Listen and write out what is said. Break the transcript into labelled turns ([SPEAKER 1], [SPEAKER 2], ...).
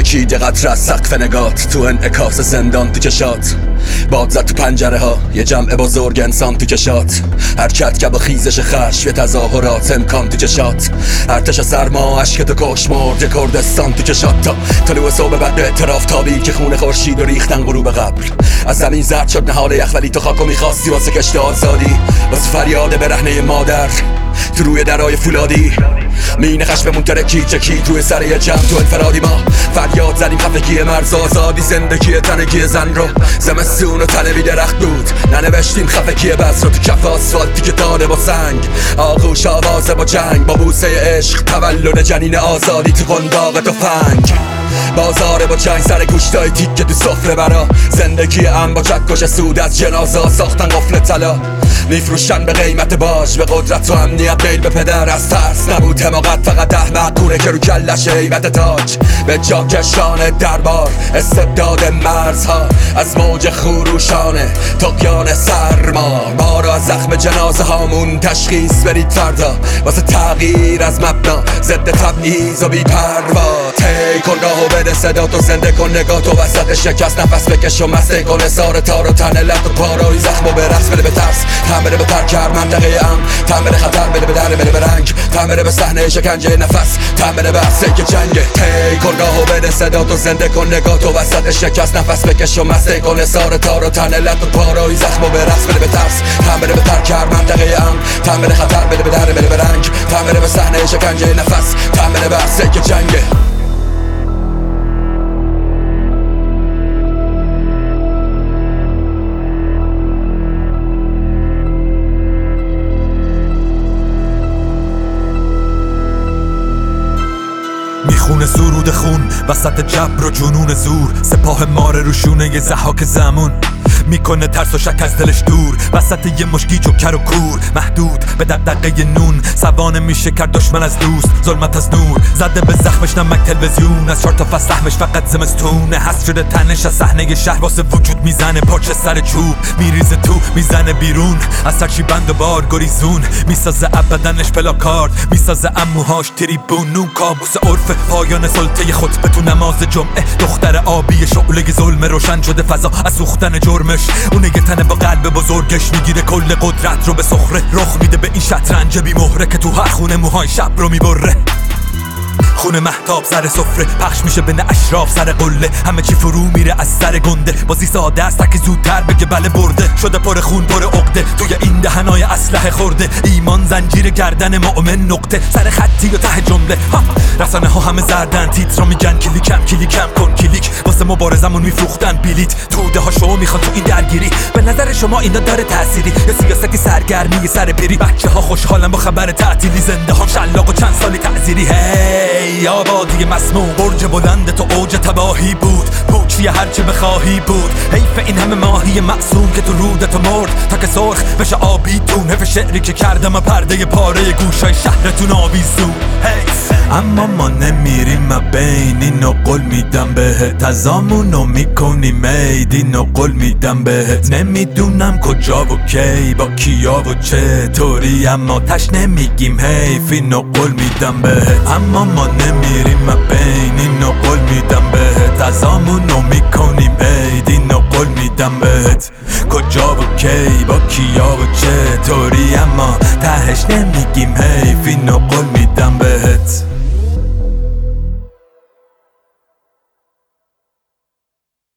[SPEAKER 1] ترکید یه قطره از سقف نگات، تو انعکاس زندان تو چشات، باد زد تو پنجره ها یه جمع بزرگ انسان تو چشات، حرکت که با خیزش خشم یه تظاهرات امکان تو چشات، ارتش سرما اشک تو کش مرد یه کردستان تو چشات، تا طلوع صبح بعد اعتراف تابی که خون خورشید و ریختن غروب قبر، از زمین زرد شد نهال یخ ولی تو خاکو میخواستی واسه کشت آزادی، واسه فریاد برهنه مادر تو روی درای فولادی، مین خشممون ترکی چکید روی سر یه جمع تو انفرادی، ما فریاد زدیم خفگی مرز آزادی، زندگی تنگی زن رو زمستون و تنوی درخت بود، ننوشتیم خفگی بس رو تو کف آسفالتی که داده با سنگ، آغوش آوازه با جنگ، با بوسه عشق تولد جنین آزادی تو قنداق تفنگ، بازار با چنگ سر گوشتای تیکه تو سفره برا، زندگی ام با چکش سود از جنازه ساختن قفل طلا، میفروشن به قیمت باج به قدرت و امنیت، میل به پدر از ترس نبود حماقت، فقط احمقونه که رو کلش هیبت تاج به جا کشان دربار، استبداد مرزها از موج خروشانه طغیان سرما، ما رو از زخم جنازه هامون تشخیص برید فردا، واسه تغییر از مبنا ضد تبعیض و بی پروا، تی کن راهو بده صدا تو، زنده کن نگاه تو وسط شکست، نفس بکش و مسته کن سار تار و تن لط و پارای زخم و برقص، بده به ترس تن بده به ترکر منطقه ام، تن بده خطر بده به در بده به رنگ، تن بده به صحنه شکنجه نفس، تن بده به عرصه که جنگه، تی کن راهو بده صدا تو، زنده کن نگاه تو وسط شکست، نفس بکش و مسته کن سار تار و تن لط و پارای زخم و برقص، بده به ترس تن بده به ترکر منطقه ام، تن بده خطر بده به در بده به رنگ، تن بده به صحنه شکنجه نفس، تن بده به عرصه که جنگه.
[SPEAKER 2] میخونه سرود خون وسط جبر و جنون زور، سپاه ماره روشونه یه زحاک زمون، میکنه ترس و شک از دلش دور، وسط یه مشکی جوکر و کور، محدود به دغدغه نون، سوانه میشه کرد دشمن از دوست، ظلمت از نور، زده به زخمش نمک تلویزیون، از 4 تا فصل سهمش فقط زمستونه، حس شده تنش از صحنه شهر، واسه وجود میزنه پاچه سر چوب، میریزه تو میزنه بیرون، از سرچی بند و بار گریزون، میسازه ابدنش پلاکارد، میسازه اموهاش تریبون، نون کابوس عرف پایان سلطه خطبه تو نماز جمعه، دختر آبی شعله ظلم روشن شده فضا از سوختن جرمش، اونه یه تنه با قلب بزرگش میگیره کل قدرت رو به سخره، رخ میده به این شطرنج بی مهره که تو هر خونه موهای شب رو میبره، خونه مهتاب سر سفره پخش میشه بین اشراف سر قله، همه چی فرو میره از سر گنده، بازی ساده است که زودتر بگه بله برده، شده پر خون پر عقده، توی این دهنای اسلحه خورده، ایمان زنجیر گردن مؤمن نقطه، سر خطی و ته جمله، رسانه ها همه زردن، تیترا میگن کلیکم کن کلیک، واسه مبارزمون میفروختن بلیت، توده ها شما میخوان تو این درگیری، به نظر شما اینا داره تأثیری یا سیاستی سرگرمی سر پیری، بچه ها خوشحالن با خبر تعطیلی، زنده ها شلاق و چند سالی تعزیری، هی آبادی مسموم، برج بلند تو اوج تباهی بود، پوچی هرچه بخواهی بود، حیف این همه ماهی معصوم که تو رودت مرد، تا که سرخ بشه آبی تون، حیف شعری که کردم و پرده پاره گوشای شهرتون آویزون، حیف اما ما نمیریم بین اینو قول میدم بهت، ازامونو میکنیم عید اینو قول میدم بهت، نمیدونم کجا و کی با کیا و چطوری، اما تش نمیگیم حیف اینو قول میدم بهت، اما ما نمیریم بین اینو قول میدم بهت، ازامونو میکنیم عید اینو قول میدم بهت، کجا و کی با کیا و چطوری، اما تهش نمیگیم حیف اینو قول میدم